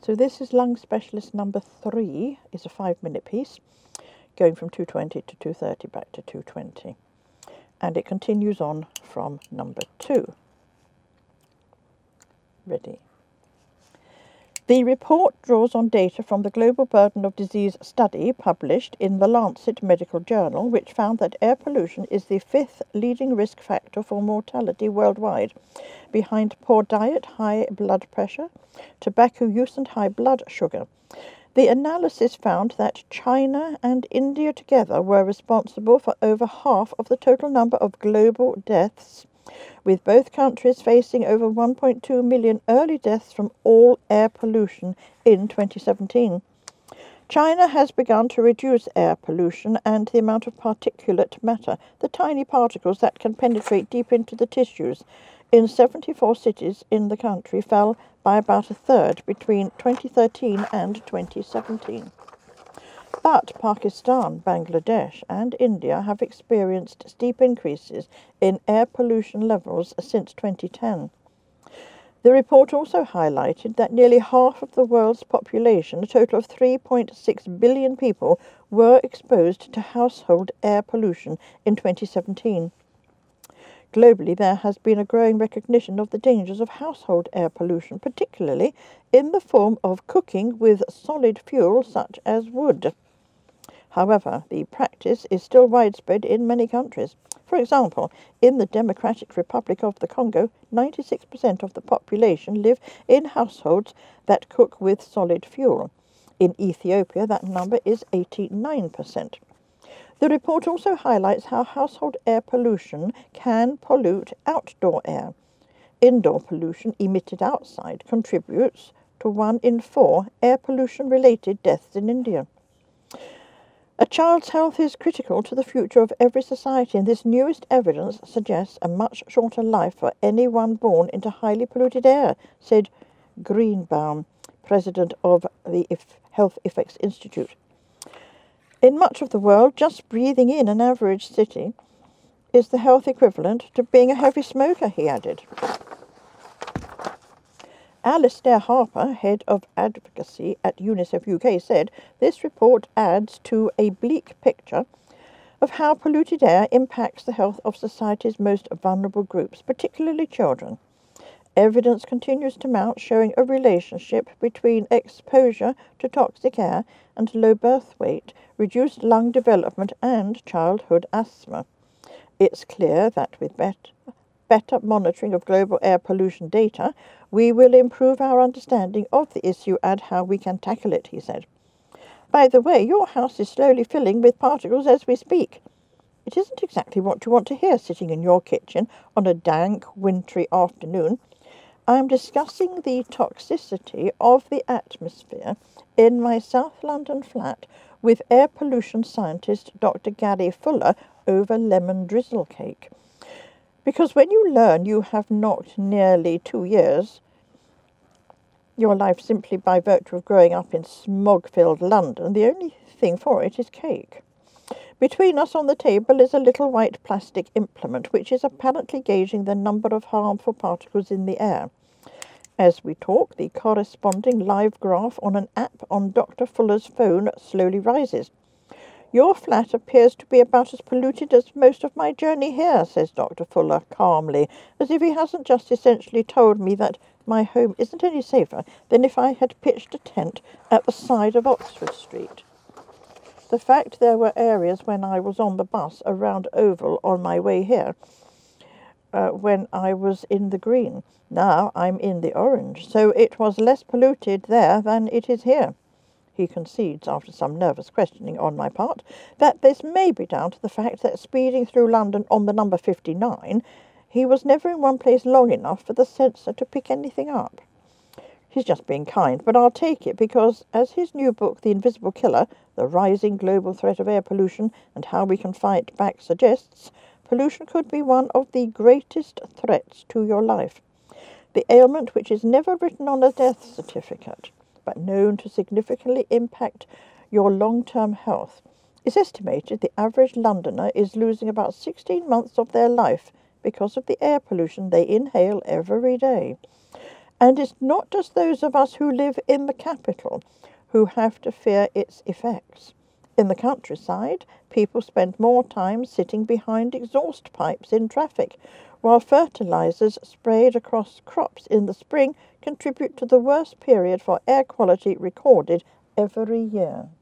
So this is Lung Specialist number 3. It's a 5-minute piece, going from 2:20 to 2:30 back to 2:20. And it continues on from number 2. Ready. The report draws on data from the Global Burden of Disease study published in the Lancet Medical Journal, which found that air pollution is the 5th leading risk factor for mortality worldwide, behind poor diet, high blood pressure, tobacco use and high blood sugar. The analysis found that China and India together were responsible for over half of the total number of global deaths, with both countries facing over 1.2 million early deaths from all air pollution in 2017. China has begun to reduce air pollution and the amount of particulate matter, the tiny particles that can penetrate deep into the tissues, in 74 cities in the country fell by about a third between 2013 and 2017. But Pakistan, Bangladesh and India have experienced steep increases in air pollution levels since 2010. The report also highlighted that nearly half of the world's population, a total of 3.6 billion people, were exposed to household air pollution in 2017. Globally, there has been a growing recognition of the dangers of household air pollution, particularly in the form of cooking with solid fuel such as wood. However, the practice is still widespread in many countries. For example, in the Democratic Republic of the Congo, 96% of the population live in households that cook with solid fuel. In Ethiopia, that number is 89%. The report also highlights how household air pollution can pollute outdoor air. Indoor pollution emitted outside contributes to 1 in 4 air pollution-related deaths in India. A child's health is critical to the future of every society, and this newest evidence suggests a much shorter life for anyone born into highly polluted air, said Greenbaum, president of the Health Effects Institute. In much of the world, just breathing in an average city is the health equivalent to being a heavy smoker, he added. Alistair Harper, head of advocacy at UNICEF UK, said this report adds to a bleak picture of how polluted air impacts the health of society's most vulnerable groups, particularly children. Evidence continues to mount showing a relationship between exposure to toxic air and low birth weight, reduced lung development and childhood asthma. It's clear that with better monitoring of global air pollution data, we will improve our understanding of the issue and how we can tackle it, he said. By the way, your house is slowly filling with particles as we speak. It isn't exactly what you want to hear sitting in your kitchen on a dank, wintry afternoon. I am discussing the toxicity of the atmosphere in my South London flat with air pollution scientist Dr. Gary Fuller over lemon drizzle cake. Because when you learn you have knocked nearly 2 years, your life simply by virtue of growing up in smog-filled London, the only thing for it is cake. Between us on the table is a little white plastic implement which is apparently gauging the number of harmful particles in the air. As we talk, the corresponding live graph on an app on Dr. Fuller's phone slowly rises. Your flat appears to be about as polluted as most of my journey here, says Dr. Fuller calmly, as if he hasn't just essentially told me that my home isn't any safer than if I had pitched a tent at the side of Oxford Street. The fact there were areas when I was on the bus around Oval on my way here, when I was in the green. Now I'm in the orange, so it was less polluted there than it is here. He concedes, after some nervous questioning on my part, that this may be down to the fact that speeding through London on the number 59, he was never in one place long enough for the sensor to pick anything up. He's just being kind, but I'll take it because, as his new book, The Invisible Killer, The Rising Global Threat of Air Pollution and How We Can Fight Back suggests, pollution could be one of the greatest threats to your life. The ailment which is never written on a death certificate, but known to significantly impact your long-term health. It's estimated the average Londoner is losing about 16 months of their life because of the air pollution they inhale every day. And it's not just those of us who live in the capital who have to fear its effects. In the countryside, people spend more time sitting behind exhaust pipes in traffic, while fertilizers sprayed across crops in the spring contribute to the worst period for air quality recorded every year.